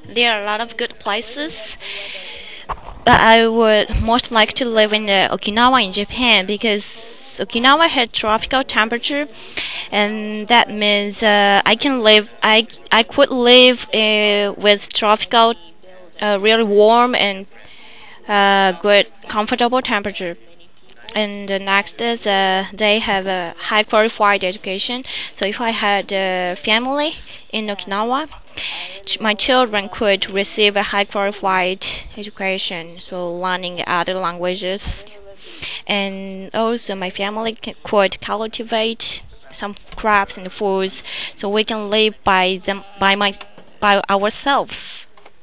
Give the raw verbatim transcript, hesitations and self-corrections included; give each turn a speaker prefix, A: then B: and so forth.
A: There are a lot of good places. But I would most like to live in uh, Okinawa in Japan because Okinawa has tropical temperature, and that means uh, I can live. I I could live uh, with tropical, uh, really warm and uh, good, comfortable temperature. And the next is uh, they have a high qualified education. So if I had a family in Okinawa, ch- my children could receive a high qualified education, so learning other languages, and also my family c- could cultivate some crops and foods, so we can live by them by my by ourselves.